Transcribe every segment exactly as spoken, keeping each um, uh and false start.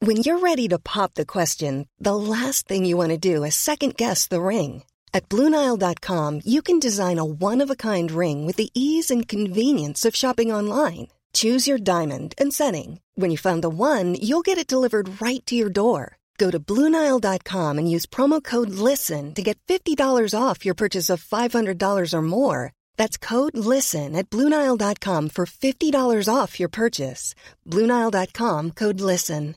When you're ready to pop the question, the last thing you want to do is second-guess the ring. At Blue Nile dot com, you can design a one-of-a-kind ring with the ease and convenience of shopping online. Choose your diamond and setting. When you find the one, you'll get it delivered right to your door. Go to Blue Nile dot com and use promo code LISTEN to get fifty dollars off your purchase of five hundred dollars or more. That's code LISTEN at Blue Nile dot com for fifty dollars off your purchase. Blue Nile dot com, code LISTEN.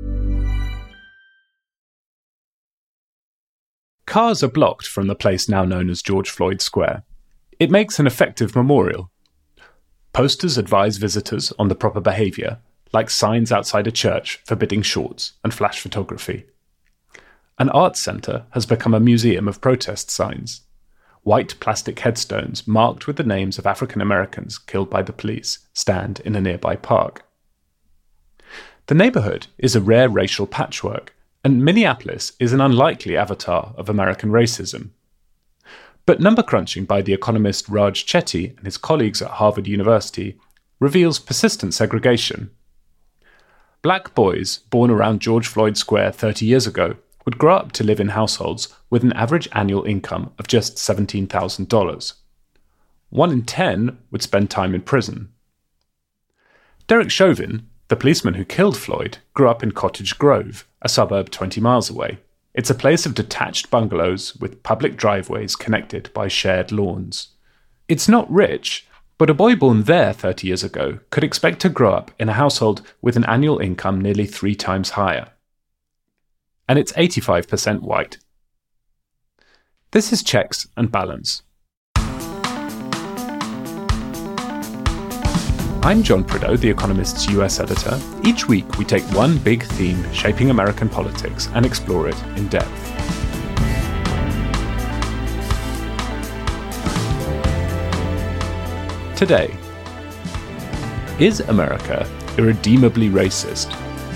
Cars are blocked from the place now known as George Floyd Square. It makes an effective memorial. Posters advise visitors on the proper behaviour, like signs outside a church forbidding shorts and flash photography. An arts centre has become a museum of protest signs. White plastic headstones marked with the names of African Americans killed by the police stand in a nearby park. The neighbourhood is a rare racial patchwork, and Minneapolis is an unlikely avatar of American racism. But number crunching by the economist Raj Chetty and his colleagues at Harvard University reveals persistent segregation. Black boys born around George Floyd Square thirty years ago would grow up to live in households with an average annual income of just seventeen thousand dollars. One in ten would spend time in prison. Derek Chauvin, the policeman who killed Floyd, grew up in Cottage Grove, a suburb twenty miles away. It's a place of detached bungalows with public driveways connected by shared lawns. It's not rich, but a boy born there thirty years ago could expect to grow up in a household with an annual income nearly three times higher. And it's eighty-five percent white. This is Checks and Balance. I'm John Prideaux, The Economist's U S editor. Each week we take one big theme shaping American politics and explore it in depth. Today, is America irredeemably racist?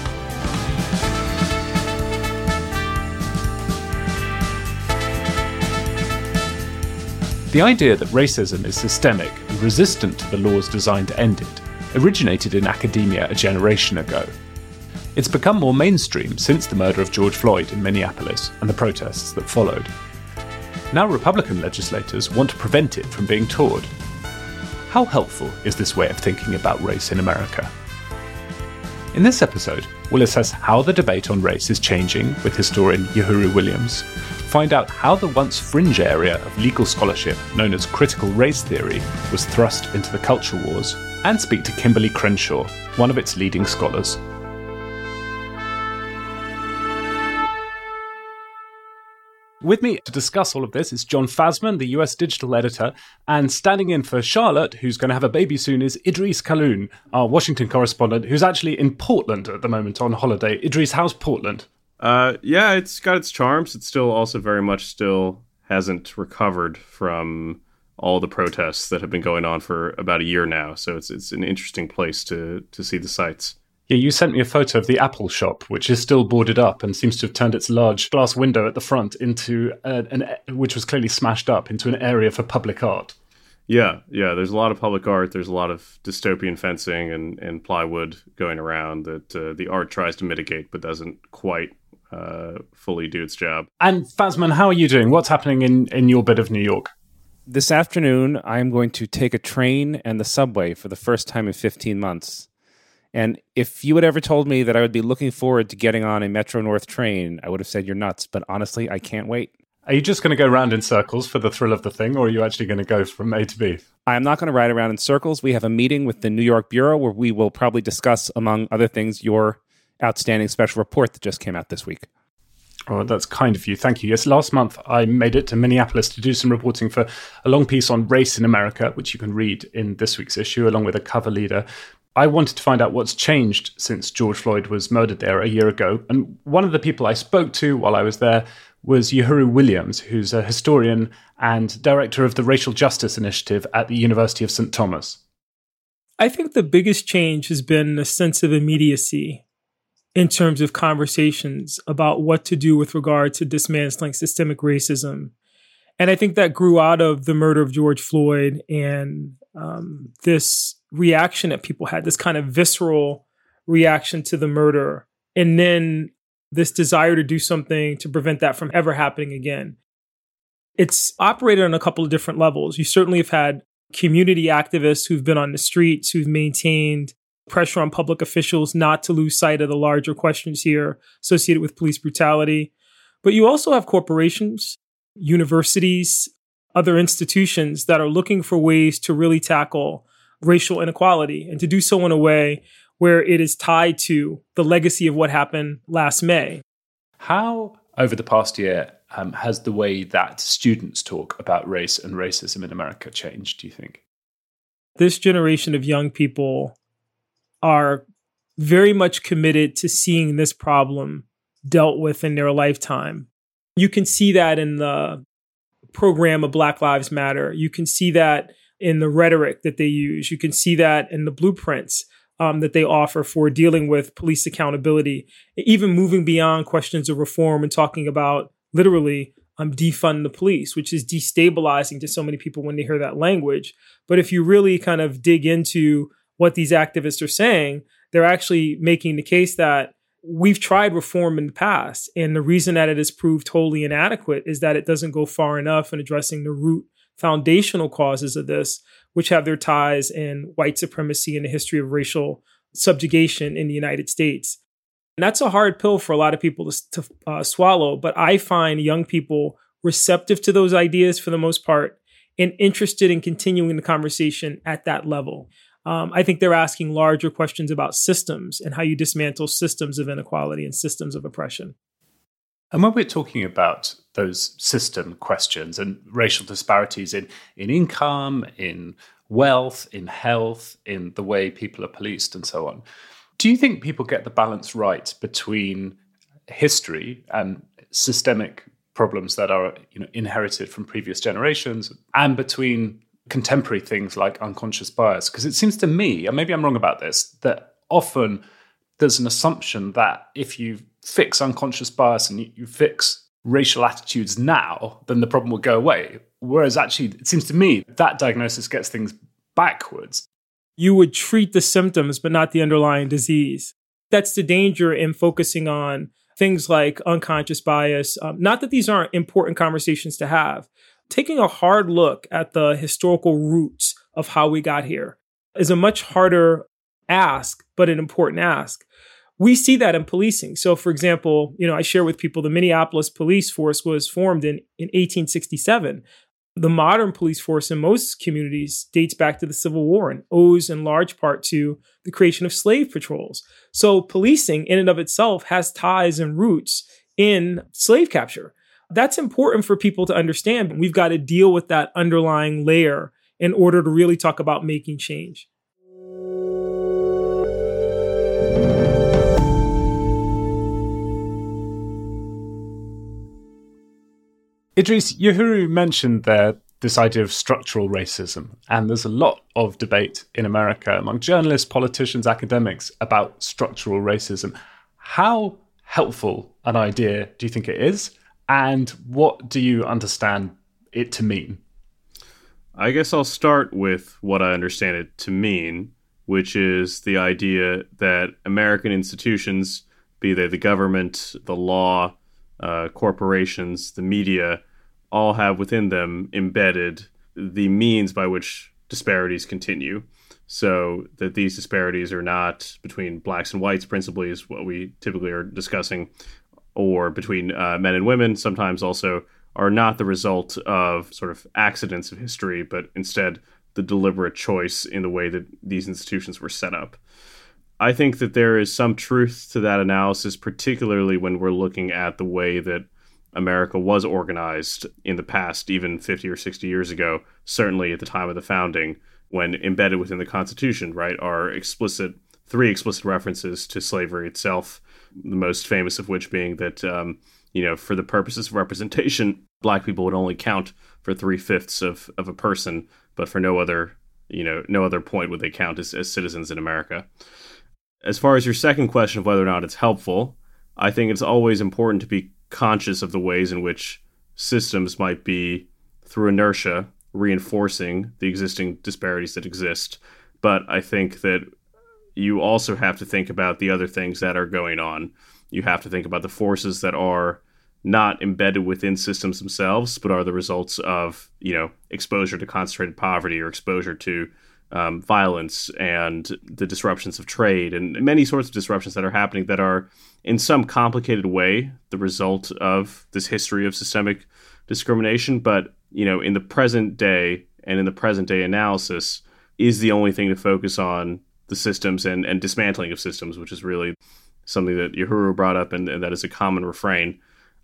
The idea that racism is systemic and resistant to the laws designed to end it originated in academia a generation ago. It's become more mainstream since the murder of George Floyd in Minneapolis and the protests that followed. Now Republican legislators want to prevent it from being taught. How helpful is this way of thinking about race in America? In this episode, we'll assess how the debate on race is changing with historian Uhuru Williams, find out how the once fringe area of legal scholarship known as critical race theory was thrust into the culture wars, and speak to Kimberly Crenshaw, one of its leading scholars. With me to discuss all of this is Jon Fasman, the U S digital editor, and standing in for Charlotte, who's going to have a baby soon, is Idris Kaloun, our Washington correspondent, who's actually in Portland at the moment on holiday. Idris, how's Portland? Uh, yeah, it's got its charms. It still also very much still hasn't recovered from all the protests that have been going on for about a year now. So it's it's an interesting place to to see the sights. Yeah, you sent me a photo of the Apple shop, which is still boarded up and seems to have turned its large glass window at the front into a, an which was clearly smashed up into an area for public art. Yeah, yeah. There's a lot of public art. There's a lot of dystopian fencing and, and plywood going around that uh, the art tries to mitigate, but doesn't quite uh, fully do its job. And Fasman, how are you doing? What's happening in, in your bit of New York? This afternoon, I'm going to take a train and the subway for the first time in fifteen months. And if you had ever told me that I would be looking forward to getting on a Metro North train, I would have said you're nuts. But honestly, I can't wait. Are you just going to go round in circles for the thrill of the thing, or are you actually going to go from A to B? I'm not going to ride around in circles. We have a meeting with the New York Bureau where we will probably discuss, among other things, your outstanding special report that just came out this week. Oh, that's kind of you. Thank you. Yes, last month I made it to Minneapolis to do some reporting for a long piece on race in America, which you can read in this week's issue, along with a cover leader. I wanted to find out what's changed since George Floyd was murdered there a year ago. And one of the people I spoke to while I was there was Uhuru Williams, who's a historian and director of the Racial Justice Initiative at the University of Saint Thomas. I think the biggest change has been a sense of immediacy in terms of conversations about what to do with regard to dismantling systemic racism. And I think that grew out of the murder of George Floyd and um, this reaction that people had, this kind of visceral reaction to the murder and then this desire to do something to prevent that from ever happening again. It's operated on a couple of different levels. You certainly have had community activists who've been on the streets, who've maintained pressure on public officials not to lose sight of the larger questions here associated with police brutality. But you also have corporations, universities, other institutions that are looking for ways to really tackle racial inequality and to do so in a way where it is tied to the legacy of what happened last May. How, over the past year, um, has the way that students talk about race and racism in America changed, do you think? This generation of young people are very much committed to seeing this problem dealt with in their lifetime. You can see that in the program of Black Lives Matter. You can see that in the rhetoric that they use. You can see that in the blueprints um, that they offer for dealing with police accountability, even moving beyond questions of reform and talking about literally um, defund the police, which is destabilizing to so many people when they hear that language. But if you really kind of dig into what these activists are saying, they're actually making the case that we've tried reform in the past. And the reason that it has proved wholly inadequate is that it doesn't go far enough in addressing the root foundational causes of this, which have their ties in white supremacy and the history of racial subjugation in the United States. And that's a hard pill for a lot of people to, to uh, swallow. But I find young people receptive to those ideas for the most part and interested in continuing the conversation at that level. Um, I think they're asking larger questions about systems and how you dismantle systems of inequality and systems of oppression. And when we're talking about those system questions and racial disparities in, in income, in wealth, in health, in the way people are policed and so on, do you think people get the balance right between history and systemic problems that are, you know, inherited from previous generations and between contemporary things like unconscious bias? Because it seems to me, and maybe I'm wrong about this, that often there's an assumption that if you fix unconscious bias and you, you fix racial attitudes now, then the problem will go away. Whereas actually, it seems to me that diagnosis gets things backwards. You would treat the symptoms, but not the underlying disease. That's the danger in focusing on things like unconscious bias. Um, not that these aren't important conversations to have. Taking a hard look at the historical roots of how we got here is a much harder ask, but an important ask. We see that in policing. So, for example, you know, I share with people the Minneapolis police force was formed in, in eighteen sixty-seven. The modern police force in most communities dates back to the Civil War and owes in large part to the creation of slave patrols. So policing in and of itself has ties and roots in slave capture. That's important for people to understand. We've got to deal with that underlying layer in order to really talk about making change. Idris, Uhuru mentioned there this idea of structural racism, and there's a lot of debate in America among journalists, politicians, academics about structural racism. How helpful an idea do you think it is, and what do you understand it to mean? I guess I'll start with what I understand it to mean, which is the idea that American institutions, be they the government, the law, Uh, corporations, the media, all have within them embedded the means by which disparities continue. So that these disparities are not between blacks and whites, principally, is what we typically are discussing, or between uh, men and women, sometimes also, are not the result of sort of accidents of history, but instead the deliberate choice in the way that these institutions were set up. I think that there is some truth to that analysis, particularly when we're looking at the way that America was organized in the past, even fifty or sixty years ago, certainly at the time of the founding, when embedded within the Constitution, right, are explicit, three explicit references to slavery itself, the most famous of which being that, um, you know, for the purposes of representation, black people would only count for three-fifths of, of a person, but for no other, you know, no other point would they count as, as citizens in America. As far as your second question of whether or not it's helpful, I think it's always important to be conscious of the ways in which systems might be, through inertia, reinforcing the existing disparities that exist. But I think that you also have to think about the other things that are going on. You have to think about the forces that are not embedded within systems themselves, but are the results of, you know, exposure to concentrated poverty or exposure to um, violence and the disruptions of trade and many sorts of disruptions that are happening that are in some complicated way the result of this history of systemic discrimination. But, you know, in the present day and in the present day analysis is the only thing to focus on the systems and, and dismantling of systems, which is really something that Uhuru brought up and, and that is a common refrain.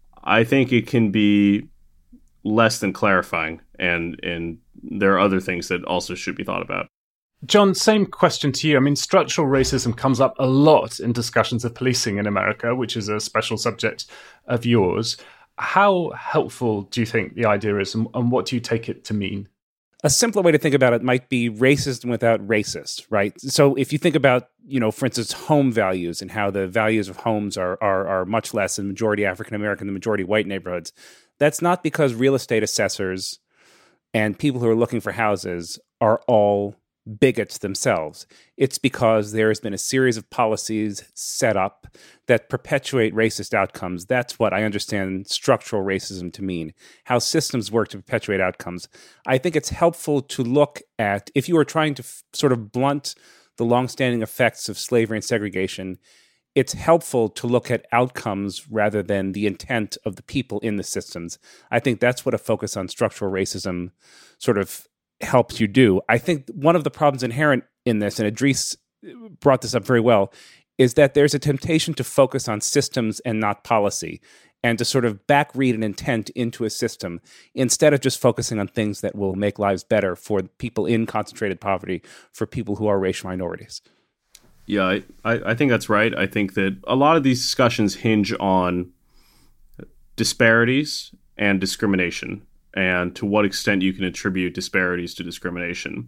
I think it can be less than clarifying, and and there are other things that also should be thought about. John, same question to you. I mean, structural racism comes up a lot in discussions of policing in America, which is a special subject of yours. How helpful do you think the idea is, and, and what do you take it to mean? A simpler way to think about it might be racism without racist, right? So if you think about, you know, for instance, home values and how the values of homes are are, are much less in majority African American than majority white neighborhoods, that's not because real estate assessors and people who are looking for houses are all bigots themselves. It's because there has been a series of policies set up that perpetuate racist outcomes. That's what I understand structural racism to mean, how systems work to perpetuate outcomes. I think it's helpful to look at, if you are trying to f- sort of blunt the longstanding effects of slavery and segregation, it's helpful to look at outcomes rather than the intent of the people in the systems. I think that's what a focus on structural racism sort of helps you do. I think one of the problems inherent in this, and Idris brought this up very well, is that there's a temptation to focus on systems and not policy, and to sort of backread an intent into a system instead of just focusing on things that will make lives better for people in concentrated poverty, for people who are racial minorities. Yeah, I, I think that's right. I think that a lot of these discussions hinge on disparities and discrimination, and to what extent you can attribute disparities to discrimination.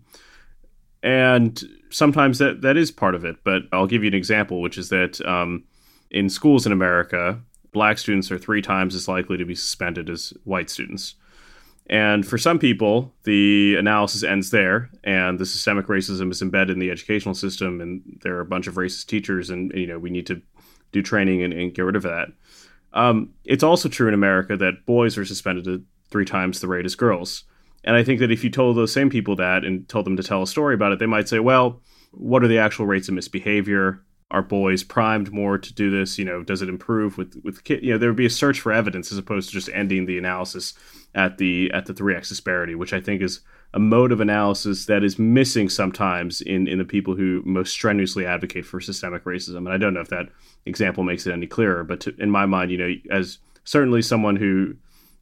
And sometimes that, that is part of it, but I'll give you an example, which is that um, in schools in America, black students are three times as likely to be suspended as white students. And for some people, the analysis ends there, and the systemic racism is embedded in the educational system, and there are a bunch of racist teachers, and you know we need to do training and, and get rid of that. Um, it's also true in America that boys are suspended at three times the rate as girls. And I think that if you told those same people that and told them to tell a story about it, they might say, well, what are the actual rates of misbehavior? Are boys primed more to do this? You know, does it improve with with kids? You know, there would be a search for evidence as opposed to just ending the analysis at the at the three X disparity, which I think is a mode of analysis that is missing sometimes in, in the people who most strenuously advocate for systemic racism. And I don't know if that example makes it any clearer, but to, in my mind, you know, as certainly someone who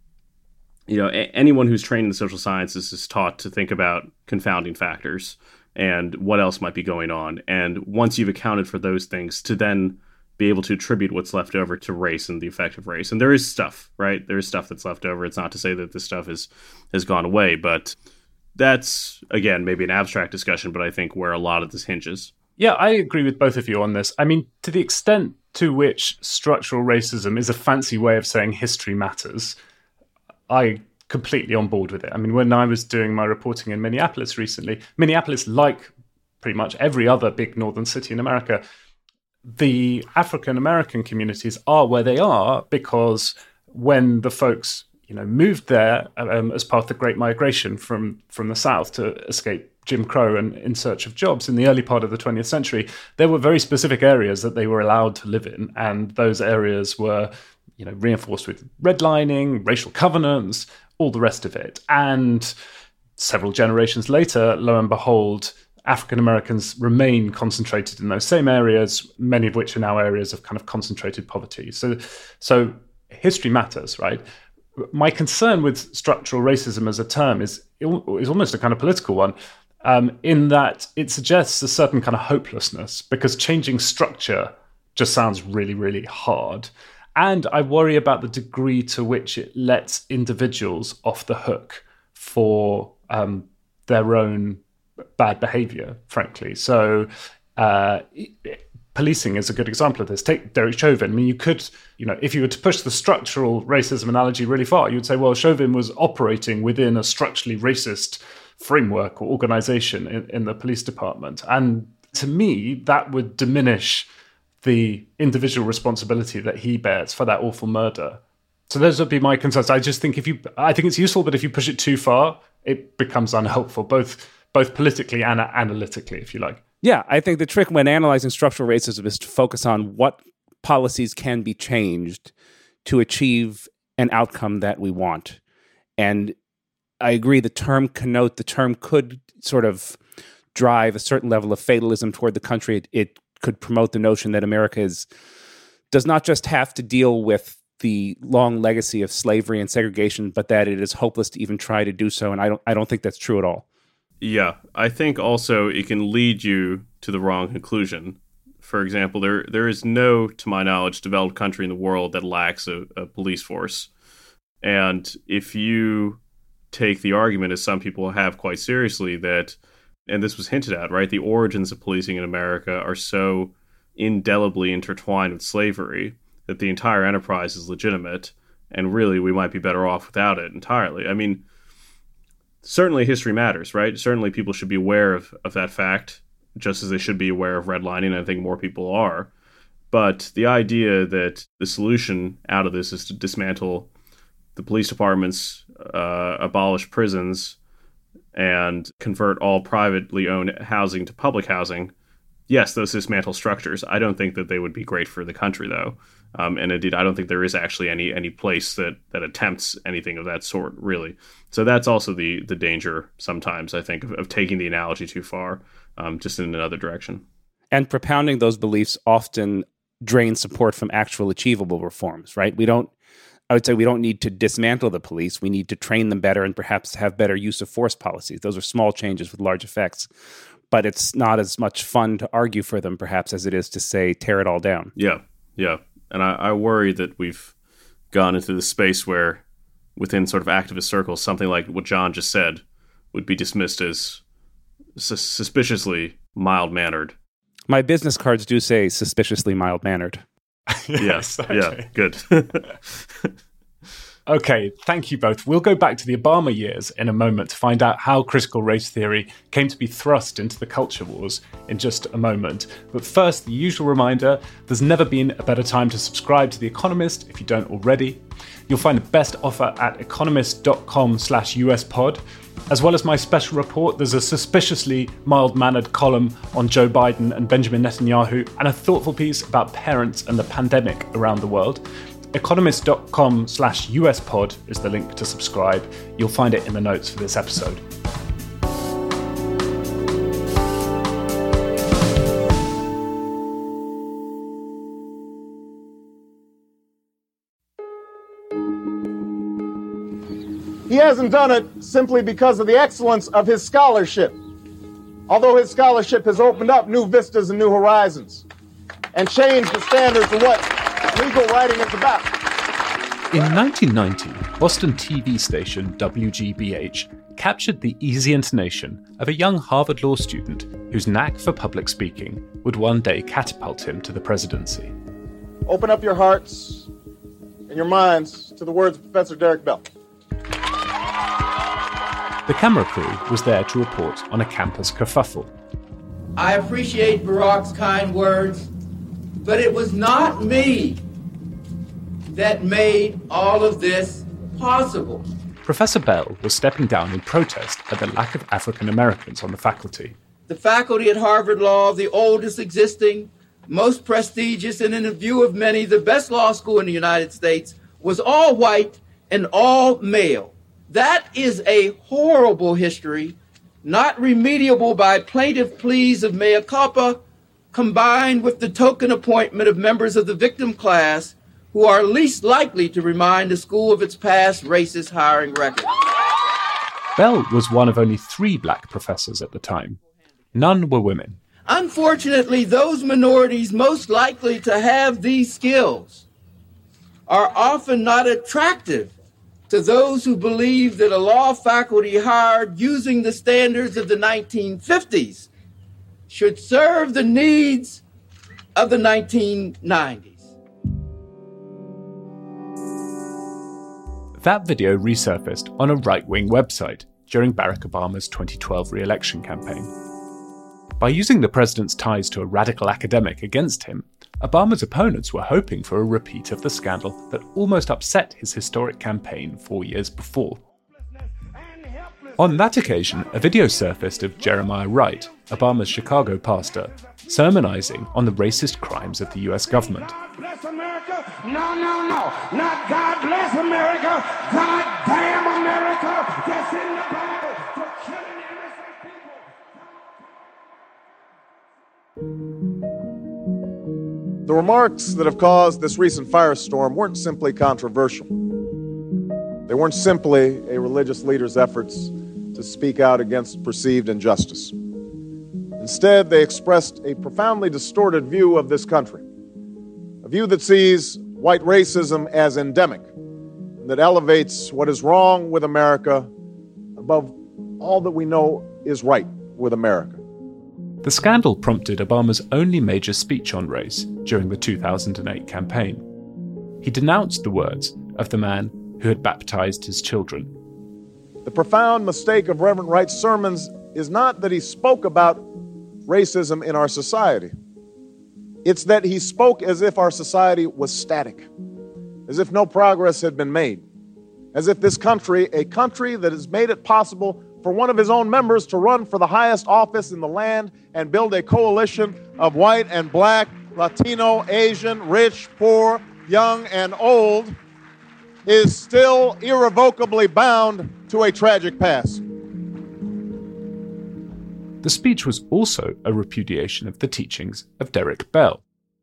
You know, a- anyone who's trained in the social sciences is taught to think about confounding factors and what else might be going on. And once you've accounted for those things, to then be able to attribute what's left over to race and the effect of race. And there is stuff, right? There is stuff that's left over. It's not to say that this stuff is, has gone away, but that's, again, maybe an abstract discussion, but I think where a lot of this hinges. Yeah, I agree with both of you on this. I mean, to the extent to which structural racism is a fancy way of saying history matters, I completely on board with it. I mean, when I was doing my reporting in Minneapolis recently, Minneapolis, like pretty much every other big northern city in America, the African-American communities are where they are because when the folks, you know, moved there um, as part of the Great Migration from, from the South to escape Jim Crow and in search of jobs in the early part of the twentieth century, there were very specific areas that they were allowed to live in. And those areas were, you know, reinforced with redlining, racial covenants, all the rest of it. And several generations later, lo and behold, African Americans remain concentrated in those same areas, many of which are now areas of kind of concentrated poverty. So, so history matters, right? My concern with structural racism as a term is, is almost a kind of political one, um, in that it suggests a certain kind of hopelessness, because changing structure just sounds really, really hard. And I worry about the degree to which it lets individuals off the hook for um, their own bad behavior, frankly. So uh, policing is a good example of this. Take Derek Chauvin. I mean, you could, you know, if you were to push the structural racism analogy really far, you would say, well, Chauvin was operating within a structurally racist framework or organization in, in the police department. And to me, that would diminish the individual responsibility that he bears for that awful murder. So those would be my concerns. I just think if you, I think it's useful, but if you push it too far, it becomes unhelpful, both both politically and analytically, if you like. Yeah, I think the trick when analyzing structural racism is to focus on what policies can be changed to achieve an outcome that we want. And I agree the term connote, the term could sort of drive a certain level of fatalism toward the country. It, it could promote the notion that America is, does not just have to deal with the long legacy of slavery and segregation, but that it is hopeless to even try to do so. And I don't I don't think that's true at all. Yeah, I think also it can lead you to the wrong conclusion. For example, there there is no, to my knowledge, developed country in the world that lacks a, a police force. And if you take the argument, as some people have quite seriously, that, and this was hinted at, right, the origins of policing in America are so indelibly intertwined with slavery that the entire enterprise is legitimate, and really we might be better off without it entirely. I mean, certainly history matters, right? Certainly people should be aware of, of that fact, just as they should be aware of redlining, and I think more people are. But the idea that the solution out of this is to dismantle the police departments, uh, abolish prisons, and convert all privately owned housing to public housing, yes, those dismantle structures. I don't think that they would be great for the country, though. Um, and indeed, I don't think there is actually any any place that, that attempts anything of that sort, really. So that's also the the danger sometimes, I think, of, of taking the analogy too far, um, just in another direction. And propounding those beliefs often drains support from actual achievable reforms, right? We don't, I would say we don't need to dismantle the police. We need to train them better and perhaps have better use of force policies. Those are small changes with large effects. But it's not as much fun to argue for them, perhaps, as it is to say, tear it all down. Yeah, yeah. And I, I worry that we've gone into this space where, within sort of activist circles, something like what John just said would be dismissed as sus- suspiciously mild-mannered. My business cards do say suspiciously mild-mannered. Yes, okay. Yeah, good. Okay, thank you both. We'll go back to the Obama years in a moment to find out how critical race theory came to be thrust into the culture wars in just a moment. But first, the usual reminder, there's never been a better time to subscribe to The Economist if you don't already. You'll find the best offer at economist.com slash US pod. As well as my special report, there's a suspiciously mild-mannered column on Joe Biden and Benjamin Netanyahu, and a thoughtful piece about parents and the pandemic around the world. Economist.com slash US pod is the link to subscribe. You'll find it in the notes for this episode. He hasn't done it simply because of the excellence of his scholarship, although his scholarship has opened up new vistas and new horizons and changed the standards of what legal writing is about. In nineteen ninety, Boston T V station W G B H captured the easy intonation of a young Harvard law student whose knack for public speaking would one day catapult him to the presidency. Open up your hearts and your minds to the words of Professor Derek Bell. The camera crew was there to report on a campus kerfuffle. I appreciate Barack's kind words, but it was not me that made all of this possible. Professor Bell was stepping down in protest at the lack of African Americans on the faculty. The faculty at Harvard Law, the oldest existing, most prestigious, and in the view of many, the best law school in the United States, was all white and all male. That is a horrible history, not remediable by plaintive pleas of mea culpa, combined with the token appointment of members of the victim class who are least likely to remind the school of its past racist hiring record. Bell was one of only three black professors at the time. None were women. Unfortunately, those minorities most likely to have these skills are often not attractive to those who believe that a law faculty hired using the standards of the nineteen fifties should serve the needs of the nineteen nineties. That video resurfaced on a right-wing website during Barack Obama's twenty twelve re-election campaign. By using the president's ties to a radical academic against him, Obama's opponents were hoping for a repeat of the scandal that almost upset his historic campaign four years before. On that occasion, a video surfaced of Jeremiah Wright, Obama's Chicago pastor, sermonizing on the racist crimes of the U S government. God bless America? No, no, no. Not God bless America. God damn America. That's in the Bible for killing innocent people. The remarks that have caused this recent firestorm weren't simply controversial. They weren't simply a religious leader's efforts to speak out against perceived injustice. Instead, they expressed a profoundly distorted view of this country, a view that sees white racism as endemic, and that elevates what is wrong with America above all that we know is right with America. The scandal prompted Obama's only major speech on race during the two thousand eight campaign. He denounced the words of the man who had baptized his children. The profound mistake of Reverend Wright's sermons is not that he spoke about racism in our society. It's that he spoke as if our society was static, as if no progress had been made, as if this country, a country that has made it possible for one of his own members to run for the highest office in the land and build a coalition of white and black, Latino, Asian, rich, poor, young, and old, is still irrevocably bound to a tragic past. The speech was also a repudiation of the teachings of Derek Bell.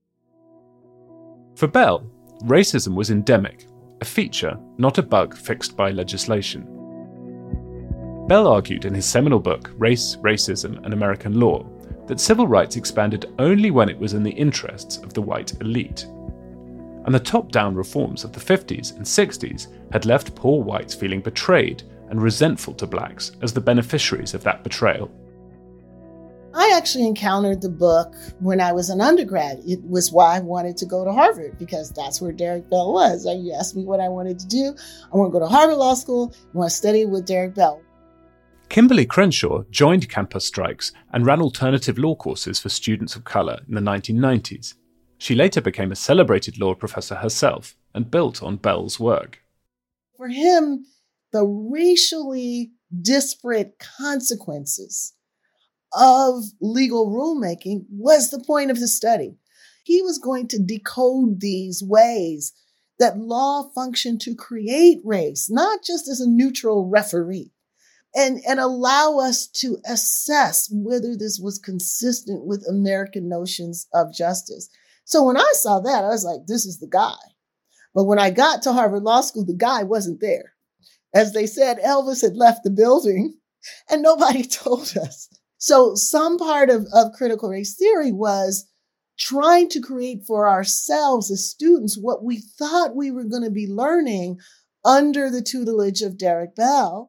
For Bell, racism was endemic, a feature, not a bug fixed by legislation. Bell argued in his seminal book, Race, Racism, and American Law, that civil rights expanded only when it was in the interests of the white elite. And the top-down reforms of the fifties and sixties had left poor whites feeling betrayed and resentful to blacks as the beneficiaries of that betrayal. I actually encountered the book when I was an undergrad. It was why I wanted to go to Harvard, because that's where Derek Bell was. You asked me what I wanted to do. I want to go to Harvard Law School. I want to study with Derek Bell. Kimberly Crenshaw joined campus strikes and ran alternative law courses for students of colour in the nineteen nineties. She later became a celebrated law professor herself and built on Bell's work. For him, the racially disparate consequences of legal rulemaking was the point of the study. He was going to decode these ways that law functioned to create race, not just as a neutral referee, and, and allow us to assess whether this was consistent with American notions of justice. So when I saw that, I was like, this is the guy. But when I got to Harvard Law School, the guy wasn't there. As they said, Elvis had left the building and nobody told us. So some part of, of critical race theory was trying to create for ourselves as students what we thought we were going to be learning under the tutelage of Derek Bell.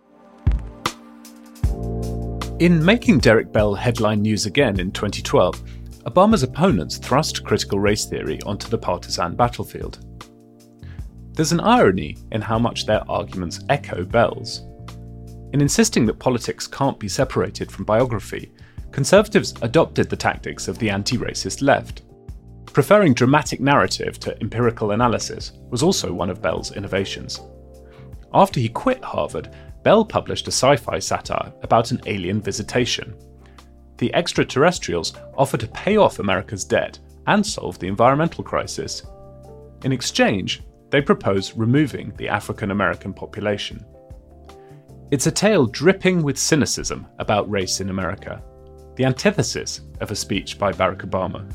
In making Derek Bell headline news again in twenty twelve, Obama's opponents thrust critical race theory onto the partisan battlefield. There's an irony in how much their arguments echo Bell's. In insisting that politics can't be separated from biography, conservatives adopted the tactics of the anti-racist left. Preferring dramatic narrative to empirical analysis was also one of Bell's innovations. After he quit Harvard, Bell published a sci-fi satire about an alien visitation. The extraterrestrials offer to pay off America's debt and solve the environmental crisis. In exchange, they propose removing the African American population. It's a tale dripping with cynicism about race in America, the antithesis of a speech by Barack Obama.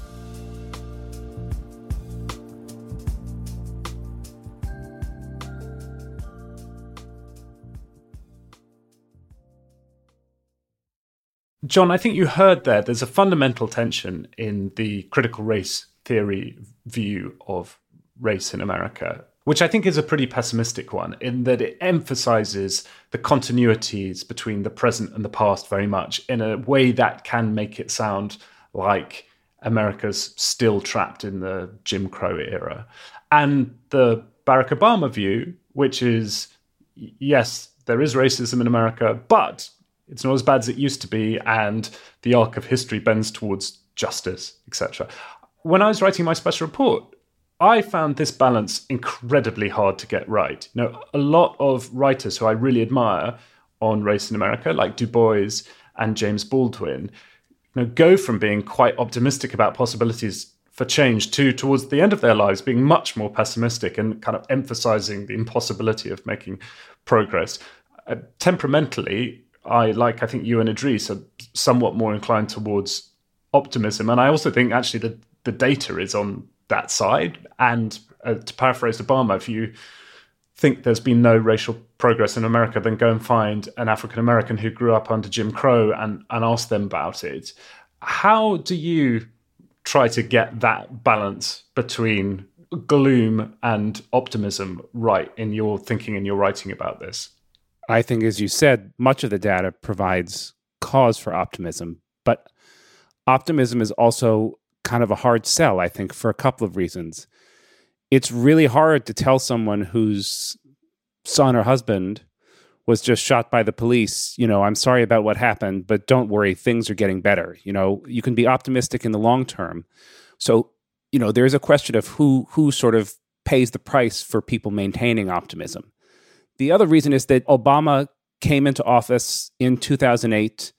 John, I think you heard there, there's a fundamental tension in the critical race theory view of race in America, which I think is a pretty pessimistic one, in that it emphasizes the continuities between the present and the past very much in a way that can make it sound like America's still trapped in the Jim Crow era. And the Barack Obama view, which is, yes, there is racism in America, but it's not as bad as it used to be, and the arc of history bends towards justice, et cetera. When I was writing my special report, I found this balance incredibly hard to get right. You know, a lot of writers who I really admire on race in America, like Du Bois and James Baldwin, you know, go from being quite optimistic about possibilities for change to, towards the end of their lives, being much more pessimistic and kind of emphasizing the impossibility of making progress. Uh, temperamentally, I, like I think you and Idris, are somewhat more inclined towards optimism. And I also think actually that the data is on that side. And uh, to paraphrase Obama, if you think there's been no racial progress in America, then go and find an African-American who grew up under Jim Crow and, and ask them about it. How do you try to get that balance between gloom and optimism right in your thinking and your writing about this? I think, as you said, much of the data provides cause for optimism, but optimism is also kind of a hard sell, I think, for a couple of reasons. It's really hard to tell someone whose son or husband was just shot by the police, you know, I'm sorry about what happened, but don't worry, things are getting better. You know, you can be optimistic in the long term. So, you know, there's a question of who who sort of pays the price for people maintaining optimism. The other reason is that Obama came into office in two thousand eight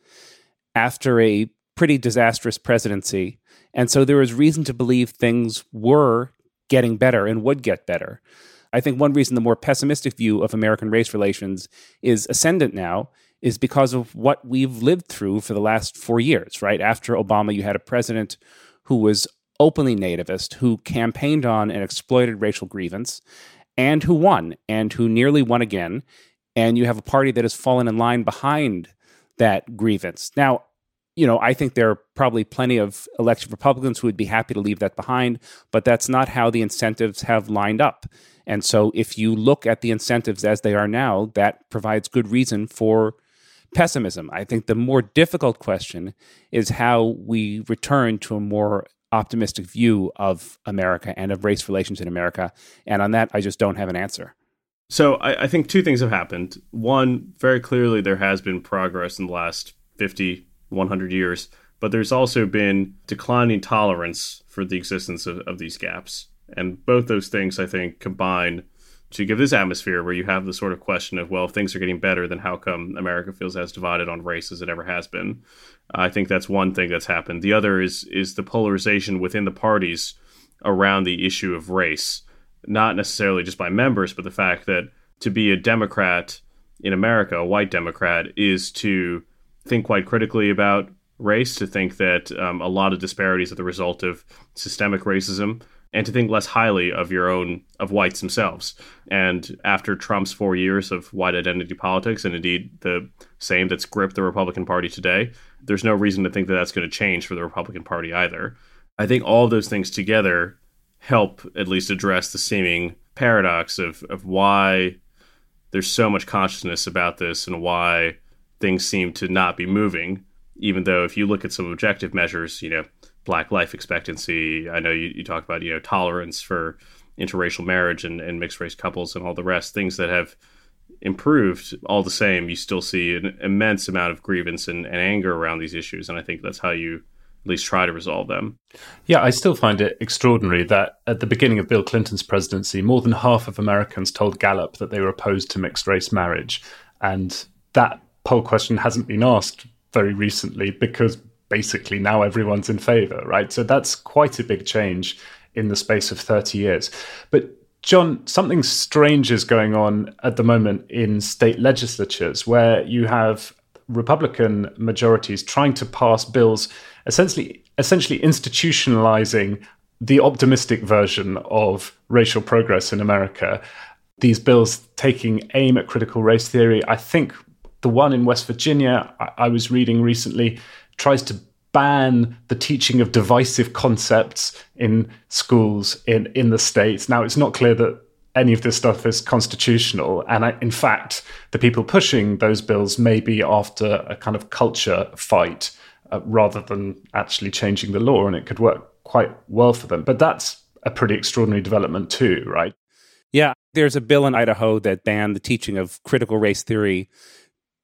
after a pretty disastrous presidency. And so there was reason to believe things were getting better and would get better. I think one reason the more pessimistic view of American race relations is ascendant now is because of what we've lived through for the last four years, right? After Obama, you had a president who was openly nativist, who campaigned on and exploited racial grievance, and who won, and who nearly won again. And you have a party that has fallen in line behind that grievance. Now, you know, I think there are probably plenty of elected Republicans who would be happy to leave that behind, but that's not how the incentives have lined up. And so if you look at the incentives as they are now, that provides good reason for pessimism. I think the more difficult question is how we return to a more optimistic view of America and of race relations in America. And on that, I just don't have an answer. So I, I think two things have happened. One, very clearly there has been progress in the last fifty, one hundred years, but there's also been declining tolerance for the existence of, of these gaps. And both those things, I think, combine to give this atmosphere where you have the sort of question of, well, if things are getting better, then how come America feels as divided on race as it ever has been? I think that's one thing that's happened. The other is is the polarization within the parties around the issue of race, not necessarily just by members, but the fact that to be a Democrat in America, a white Democrat, is to think quite critically about race, to think that um, a lot of disparities are the result of systemic racism, and to think less highly of your own, of whites themselves. And after Trump's four years of white identity politics, and indeed the same that's gripped the Republican Party today, there's no reason to think that that's going to change for the Republican Party either. I think all of those things together help at least address the seeming paradox of, of why there's so much consciousness about this and why things seem to not be moving, even though if you look at some objective measures, you know, Black life expectancy, I know you, you talk about, you know, tolerance for interracial marriage and, and mixed race couples and all the rest, things that have improved. All the same, you still see an immense amount of grievance and, and anger around these issues. And I think that's how you at least try to resolve them. Yeah, I still find it extraordinary that at the beginning of Bill Clinton's presidency, more than half of Americans told Gallup that they were opposed to mixed race marriage. And that poll question hasn't been asked very recently because basically now everyone's in favor, right? So that's quite a big change in the space of thirty years. But John, something strange is going on at the moment in state legislatures where you have Republican majorities trying to pass bills essentially essentially institutionalizing the optimistic version of racial progress in America. These bills taking aim at critical race theory. I think the one in West Virginia I, I was reading recently tries to ban the teaching of divisive concepts in schools in, in the States. Now, it's not clear that any of this stuff is constitutional. And I, in fact, the people pushing those bills may be after a kind of culture fight uh, rather than actually changing the law. And it could work quite well for them. But that's a pretty extraordinary development too, right? Yeah, there's a bill in Idaho that banned the teaching of critical race theory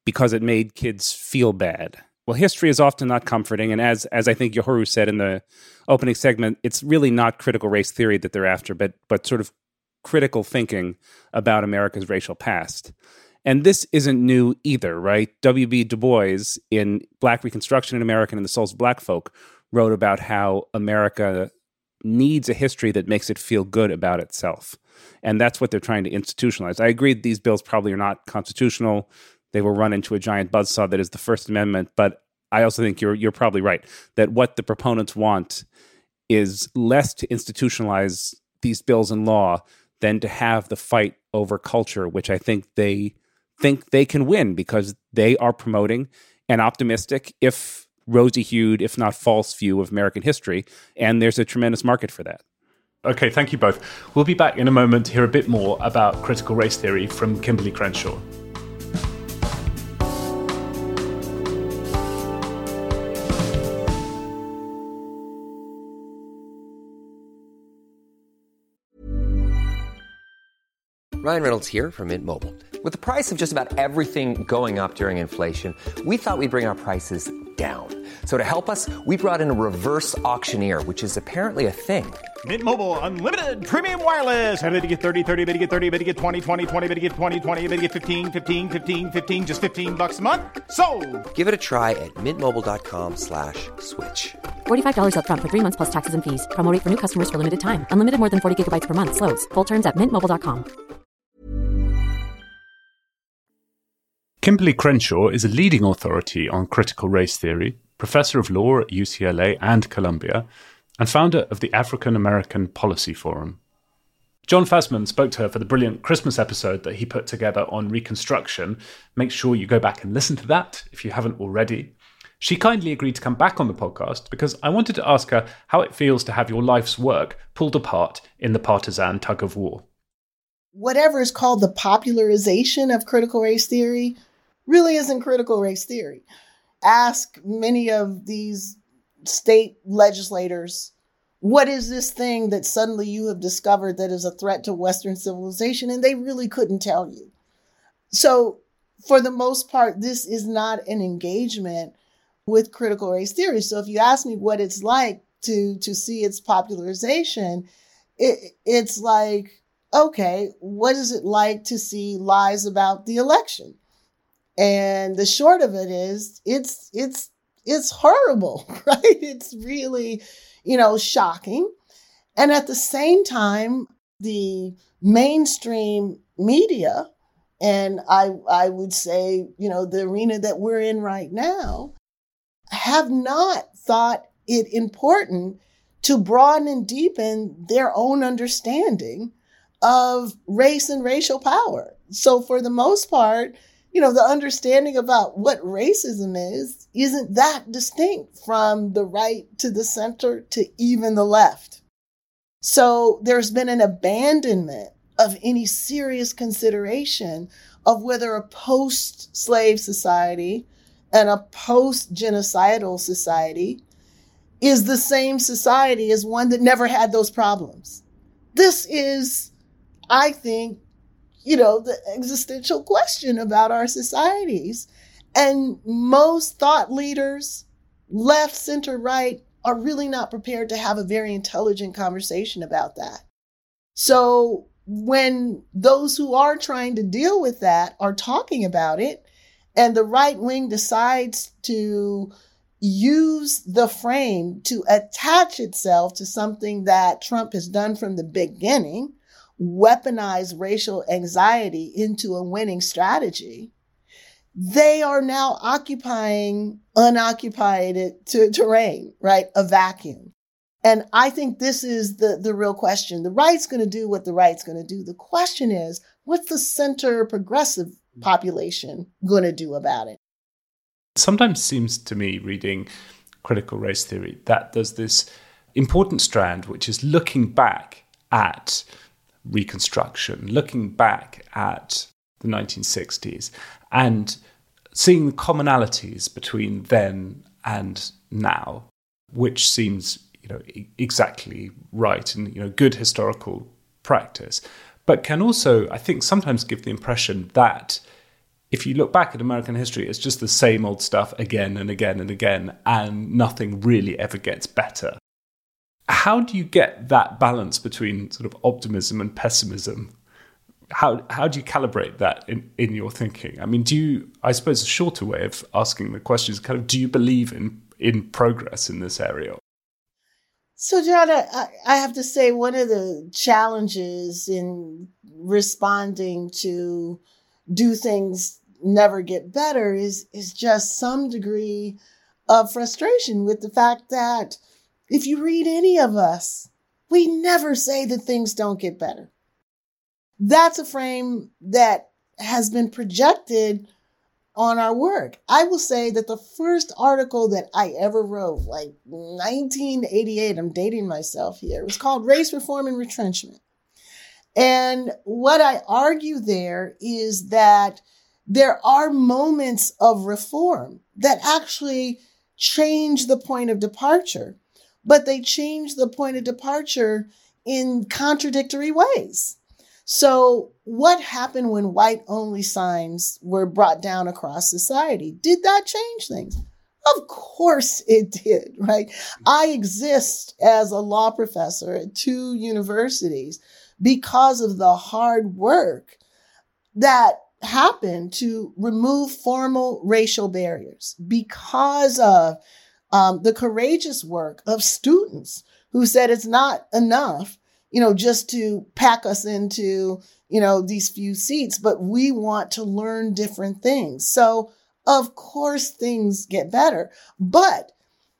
because it made kids feel bad. Well, history is often not comforting, and as as I think Yohuru said in the opening segment, it's really not critical race theory that they're after, but but sort of critical thinking about America's racial past. And this isn't new either, right? W B. Du Bois in Black Reconstruction in America and the Souls of Black Folk wrote about how America needs a history that makes it feel good about itself. And that's what they're trying to institutionalize. I agree that these bills probably are not constitutional. They will run into a giant buzzsaw that is the First Amendment. But I also think you're you're probably right, that what the proponents want is less to institutionalize these bills in law than to have the fight over culture, which I think they think they can win because they are promoting an optimistic, if rosy-hued, if not false view of American history. And there's a tremendous market for that. Okay, thank you both. We'll be back in a moment to hear a bit more about critical race theory from Kimberly Crenshaw. Ryan Reynolds here from Mint Mobile. With the price of just about everything going up during inflation, we thought we'd bring our prices down. So to help us, we brought in a reverse auctioneer, which is apparently a thing. Mint Mobile Unlimited Premium Wireless. How to get thirty, thirty, how to get thirty, how to get twenty, twenty, twenty, how to get twenty, twenty, how to get fifteen, fifteen, fifteen, fifteen, just fifteen bucks a month? Sold! Give it a try at mintmobile.com slash switch. forty-five dollars up front for three months plus taxes and fees. Promo rate for new customers for limited time. Unlimited more than forty gigabytes per month. Slows full terms at mint mobile dot com. Kimberly Crenshaw is a leading authority on critical race theory, professor of law at U C L A and Columbia, and founder of the African American Policy Forum. John Fasman spoke to her for the brilliant Christmas episode that he put together on Reconstruction. Make sure you go back and listen to that if you haven't already. She kindly agreed to come back on the podcast because I wanted to ask her how it feels to have your life's work pulled apart in the partisan tug of war. Whatever is called the popularization of critical race theory really isn't critical race theory. Ask many of these state legislators, what is this thing that suddenly you have discovered that is a threat to Western civilization? And they really couldn't tell you. So for the most part, this is not an engagement with critical race theory. So if you ask me what it's like to, to see its popularization, it, it's like, okay, what is it like to see lies about the election? And the short of it is, it's it's it's horrible, right? It's really, you know, shocking. And at the same time, the mainstream media, and I I would say, you know, the arena that we're in right now, have not thought it important to broaden and deepen their own understanding of race and racial power. So for the most part, you know, the understanding about what racism is isn't that distinct from the right to the center to even the left. So there's been an abandonment of any serious consideration of whether a post-slave society and a post-genocidal society is the same society as one that never had those problems. This is, I think, you know, the existential question about our societies. And most thought leaders, left, center, right, are really not prepared to have a very intelligent conversation about that. So when those who are trying to deal with that are talking about it, and the right wing decides to use the frame to attach itself to something that Trump has done from the beginning, weaponize racial anxiety into a winning strategy, they are now occupying unoccupied t- terrain, right? A vacuum. And I think this is the, the real question. The right's going to do what the right's going to do. The question is, what's the center progressive population going to do about it? It sometimes seems to me, reading critical race theory, that there's this important strand which is looking back at Reconstruction, looking back at the nineteen sixties and seeing the commonalities between then and now, which seems, you know, e- exactly right and, you know, good historical practice, but can also, I think, sometimes give the impression that if you look back at American history, it's just the same old stuff again and again and again, and nothing really ever gets better. How do you get that balance between sort of optimism and pessimism? How how do you calibrate that in, in your thinking? I mean, do you, I suppose a shorter way of asking the question is kind of, do you believe in, in progress in this area? So, John, I, I have to say one of the challenges in responding to do things never get better is, is just some degree of frustration with the fact that if you read any of us, we never say that things don't get better. That's a frame that has been projected on our work. I will say that the first article that I ever wrote, like nineteen eighty-eight, I'm dating myself here, it was called Race Reform and Retrenchment. And what I argue there is that there are moments of reform that actually change the point of departure, but they change the point of departure in contradictory ways. So what happened when white-only signs were brought down across society? Did that change things? Of course it did, right? I exist as a law professor at two universities because of the hard work that happened to remove formal racial barriers, because of um, the courageous work of students who said it's not enough, you know, just to pack us into, you know, these few seats, but we want to learn different things. So of course things get better, but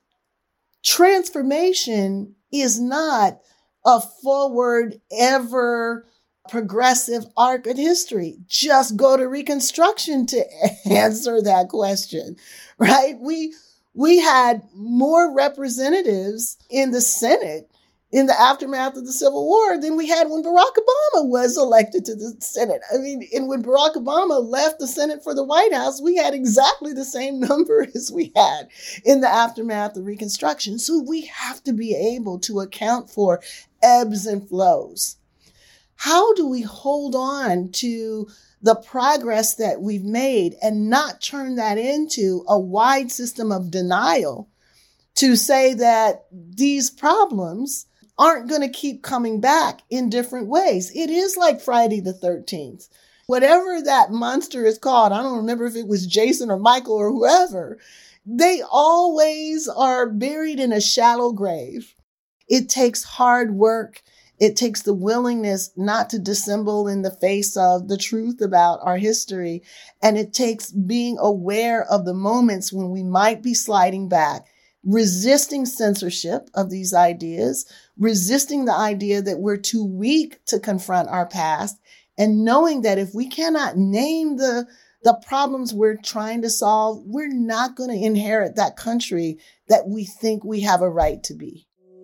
transformation is not a forward, ever progressive arc in history. Just go to Reconstruction to answer that question, right? We, we had more representatives in the Senate in the aftermath of the Civil War than we had when Barack Obama was elected to the Senate. I mean, and when Barack Obama left the Senate for the White House, we had exactly the same number as we had in the aftermath of Reconstruction. So we have to be able to account for ebbs and flows. How do we hold on to the progress that we've made and not turn that into a wide system of denial to say that these problems aren't going to keep coming back in different ways? It is like Friday the thirteenth. Whatever that monster is called, I don't remember if it was Jason or Michael or whoever, they always are buried in a shallow grave. It takes hard work. It takes the willingness not to dissemble in the face of the truth about our history. And it takes being aware of the moments when we might be sliding back, resisting censorship of these ideas, resisting the idea that we're too weak to confront our past, and knowing that if we cannot name the, the problems we're trying to solve, we're not going to inherit that country that we think we have a right to be.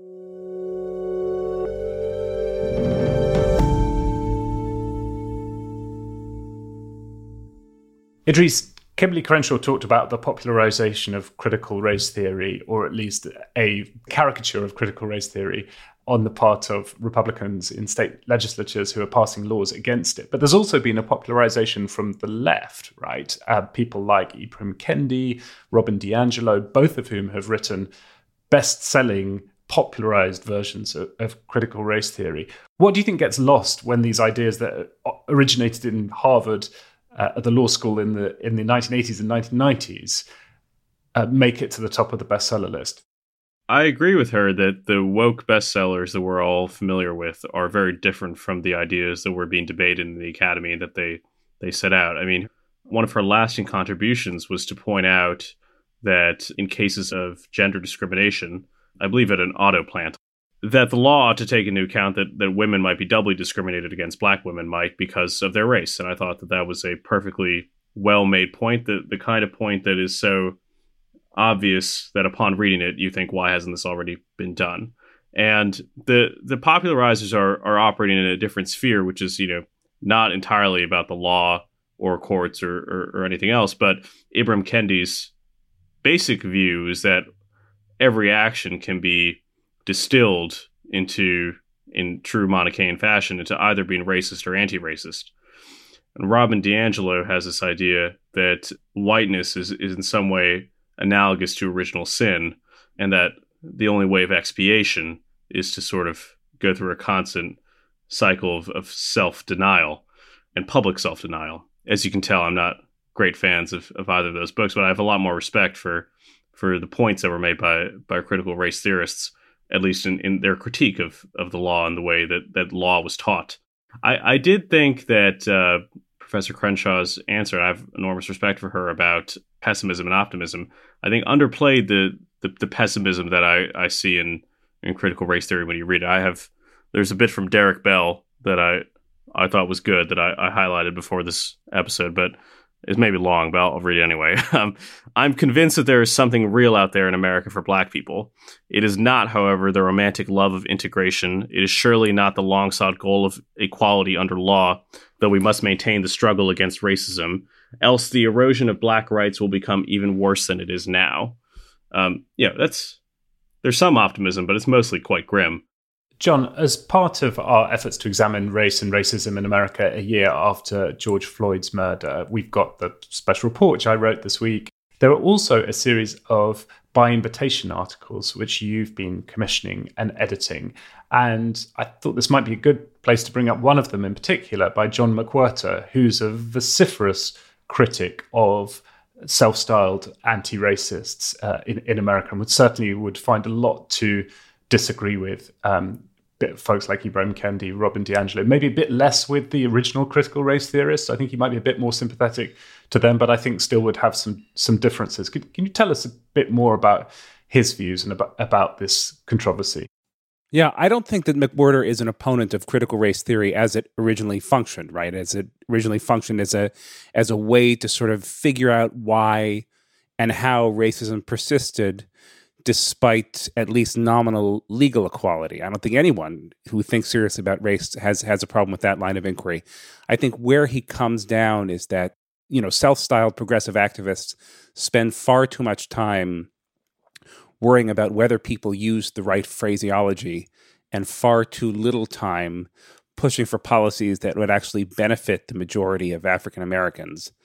Idris, Kimberly Crenshaw talked about the popularization of critical race theory, or at least a caricature of critical race theory, on the part of Republicans in state legislatures who are passing laws against it. But there's also been a popularization from the left, right? Uh, people like Ibram Kendi, Robin DiAngelo, both of whom have written best-selling, popularized versions of, of critical race theory. What do you think gets lost when these ideas that originated in Harvard Uh, at the law school in the in the nineteen eighties and nineteen nineties uh, make it to the top of the bestseller list? I agree with her that the woke bestsellers that we're all familiar with are very different from the ideas that were being debated in the academy that they, they set out. I mean, one of her lasting contributions was to point out that in cases of gender discrimination, I believe at an auto plant, that the law ought to take into account that, that women might be doubly discriminated against black women might because of their race. And I thought that that was a perfectly well-made point, the, the kind of point that is so obvious that upon reading it, you think, why hasn't this already been done? And the the popularizers are are operating in a different sphere, which is, you know, not entirely about the law or courts or, or, or anything else. But Ibram Kendi's basic view is that every action can be distilled into, in true Manichaean fashion, into either being racist or anti-racist. And Robin DiAngelo has this idea that whiteness is, is in some way analogous to original sin, and that the only way of expiation is to sort of go through a constant cycle of, of self-denial and public self-denial. As you can tell, I'm not great fans of, of either of those books, but I have a lot more respect for for the points that were made by by critical race theorists, at least in, in their critique of, of the law and the way that, that law was taught. I, I did think that uh, Professor Crenshaw's answer, I have enormous respect for her about pessimism and optimism, I think underplayed the the, the pessimism that I, I see in, in critical race theory when you read it. I have there's a bit from Derek Bell that I I thought was good that I, I highlighted before this episode, but it's maybe long, but I'll read it anyway. Um, I'm convinced that there is something real out there in America for Black people. It is not, however, the romantic love of integration. It is surely not the long-sought goal of equality under law, though we must maintain the struggle against racism. Else the erosion of Black rights will become even worse than it is now. Um, yeah, that's there's some optimism, but it's mostly quite grim. John, as part of our efforts to examine race and racism in America a year after George Floyd's murder, we've got the special report which I wrote this week. There are also a series of by invitation articles which you've been commissioning and editing. And I thought this might be a good place to bring up one of them in particular by John McWhirter, who's a vociferous critic of self-styled anti-racists uh, in, in America, and would certainly would find a lot to disagree with um, folks like Ibram Kendi, Robin DiAngelo, maybe a bit less with the original critical race theorists. I think he might be a bit more sympathetic to them, but I think still would have some some differences. Can, can you tell us a bit more about his views and about, about this controversy? Yeah, I don't think that McWhirter is an opponent of critical race theory as it originally functioned, right? As it originally functioned as a as a way to sort of figure out why and how racism persisted despite at least nominal legal equality. I don't think anyone who thinks seriously about race has has a problem with that line of inquiry. I think where he comes down is that, you know, self-styled progressive activists spend far too much time worrying about whether people use the right phraseology and far too little time pushing for policies that would actually benefit the majority of African Americans.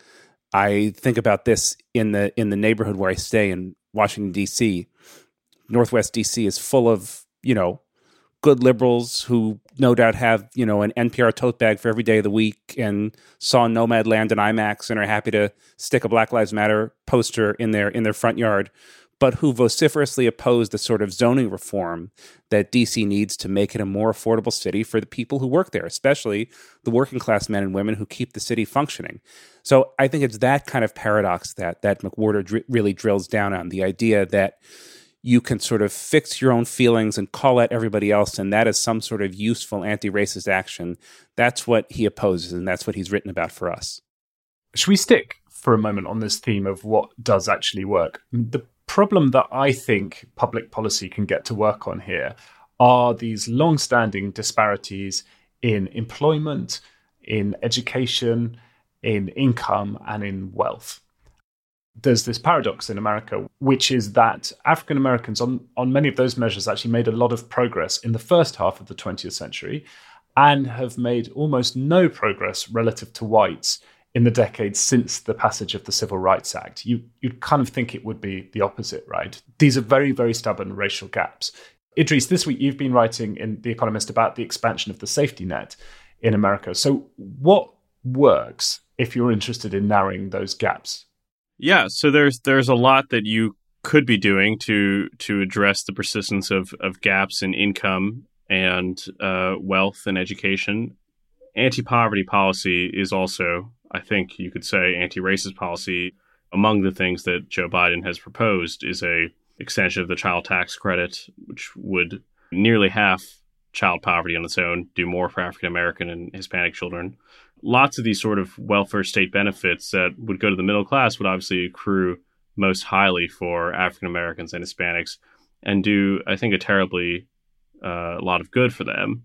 I think about this in the in the neighborhood where I stay in Washington, D C. Northwest D C is full of, you know, good liberals who no doubt have, you know, an N P R tote bag for every day of the week and saw Nomadland and IMAX and are happy to stick a Black Lives Matter poster in their in their front yard, but who vociferously oppose the sort of zoning reform that D C needs to make it a more affordable city for the people who work there, especially the working class men and women who keep the city functioning. So I think it's that kind of paradox that that McWhirter dr- really drills down on, the idea that you can sort of fix your own feelings and call out everybody else, and that is some sort of useful anti-racist action. That's what he opposes, and that's what he's written about for us. Should we stick for a moment on this theme of what does actually work? The problem that I think public policy can get to work on here are these long-standing disparities in employment, in education, in income, and in wealth. There's this paradox in America, which is that African Americans on, on many of those measures actually made a lot of progress in the first half of the twentieth century and have made almost no progress relative to whites in the decades since the passage of the Civil Rights Act. You, you'd kind of think it would be the opposite, right? These are very, very stubborn racial gaps. Idris, this week you've been writing in The Economist about the expansion of the safety net in America. So what works if you're interested in narrowing those gaps? Yeah, so there's there's a lot that you could be doing to to address the persistence of, of gaps in income and uh, wealth and education. Anti-poverty policy is also, I think you could say, anti-racist policy. Among the things that Joe Biden has proposed is a extension of the child tax credit, which would nearly half child poverty on its own, do more for African American and Hispanic children. Lots of these sort of welfare state benefits that would go to the middle class would obviously accrue most highly for African Americans and Hispanics and do, I think, a terribly uh, lot of good for them.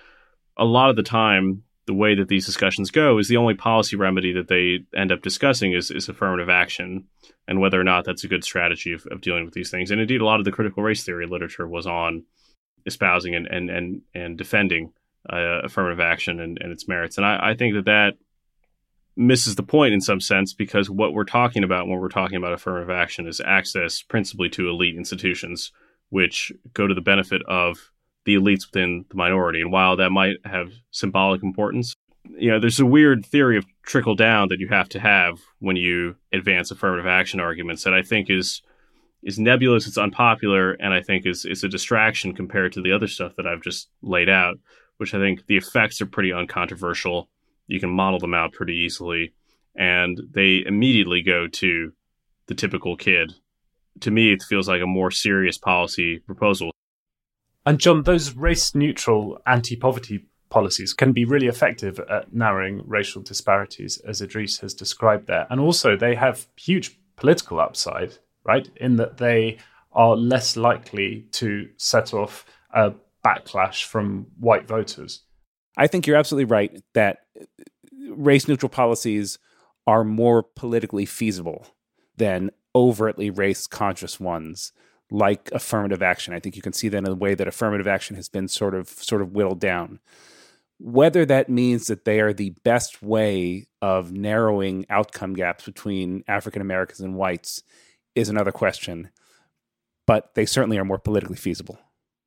A lot of the time, the way that these discussions go is the only policy remedy that they end up discussing is, is affirmative action and whether or not that's a good strategy of, of dealing with these things. And indeed, a lot of the critical race theory literature was on espousing and and and, and defending Uh, affirmative action and, and its merits. And I, I think that that misses the point in some sense, because what we're talking about when we're talking about affirmative action is access principally to elite institutions, which go to the benefit of the elites within the minority. And while that might have symbolic importance, you know, there's a weird theory of trickle down that you have to have when you advance affirmative action arguments that I think is is nebulous, it's unpopular, and I think is is a distraction compared to the other stuff that I've just laid out, which I think the effects are pretty uncontroversial. You can model them out pretty easily, and they immediately go to the typical kid. To me, it feels like a more serious policy proposal. And John, those race-neutral anti-poverty policies can be really effective at narrowing racial disparities, as Idris has described there. And also, they have huge political upside, right, in that they are less likely to set off a backlash from white voters. I think you're absolutely right that race-neutral policies are more politically feasible than overtly race-conscious ones, like affirmative action. I think you can see that in the way that affirmative action has been sort of sort of whittled down. Whether that means that they are the best way of narrowing outcome gaps between African Americans and whites is another question, but they certainly are more politically feasible.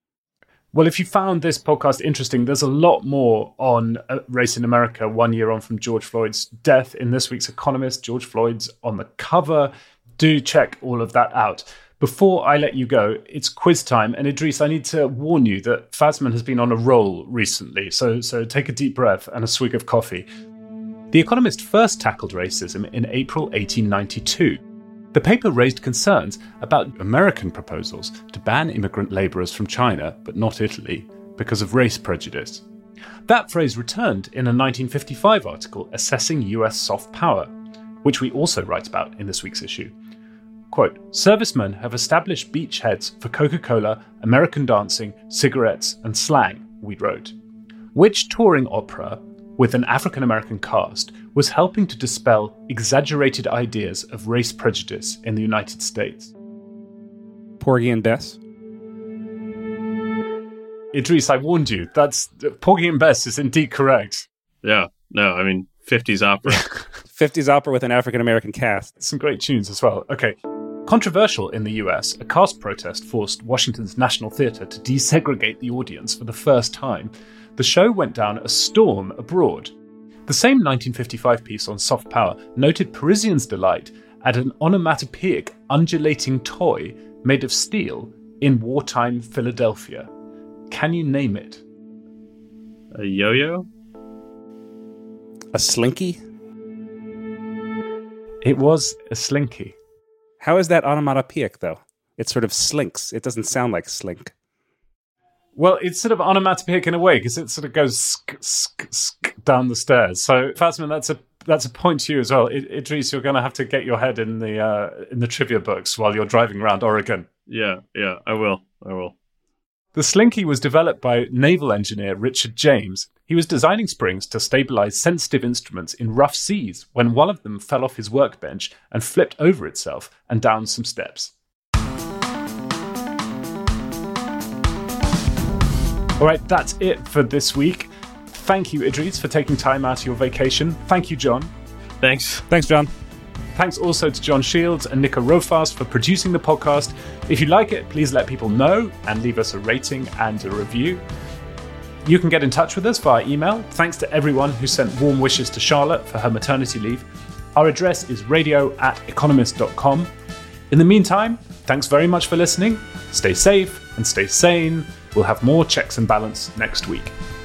Well, if you found this podcast interesting, there's a lot more on uh, race in America one year on from George Floyd's death in this week's Economist. George Floyd's on the cover. Do check all of that out. Before I let you go, it's quiz time. And Idris, I need to warn you that Fazman has been on a roll recently. So, so take a deep breath and a swig of coffee. The Economist first tackled racism in April eighteen ninety-two. The paper raised concerns about American proposals to ban immigrant labourers from China, but not Italy, because of race prejudice. That phrase returned in a nineteen fifty-five article assessing U S soft power, which we also write about in this week's issue. Quote, servicemen have established beachheads for Coca-Cola, American dancing, cigarettes, and slang, we wrote. Which touring opera with an African-American cast was helping to dispel exaggerated ideas of race prejudice in the United States? Porgy and Bess? Idris, I warned you. That's Porgy and Bess is indeed correct. Yeah, no, I mean, fifties opera. fifties opera with an African-American cast. Some great tunes as well. Okay. Controversial in the U S, a caste protest forced Washington's National Theatre to desegregate the audience for the first time. The show went down a storm abroad. The same nineteen fifty-five piece on soft power noted Parisians' delight at an onomatopoeic undulating toy made of steel in wartime Philadelphia. Can you name it? A yo-yo? A slinky? It was a slinky. How is that onomatopoeic, though? It sort of slinks. It doesn't sound like slink. Well, it's sort of onomatopoeic in a way, because it sort of goes sk, sk, sk down the stairs. So, Fazman, that's a that's a point to you as well. I, Idris, you're going to have to get your head in the uh, in the trivia books while you're driving around Oregon. Yeah, yeah, I will. I will. The slinky was developed by naval engineer Richard James. He was designing springs to stabilize sensitive instruments in rough seas when one of them fell off his workbench and flipped over itself and down some steps. All right, that's it for this week. Thank you, Idris, for taking time out of your vacation. Thank you, John. Thanks. Thanks, John. Thanks also to John Shields and Nico Rofast for producing the podcast. If you like it, please let people know and leave us a rating and a review. You can get in touch with us via email. Thanks to everyone who sent warm wishes to Charlotte for her maternity leave. Our address is radio at economist dot com. In the meantime, thanks very much for listening. Stay safe and stay sane. We'll have more checks and balance next week.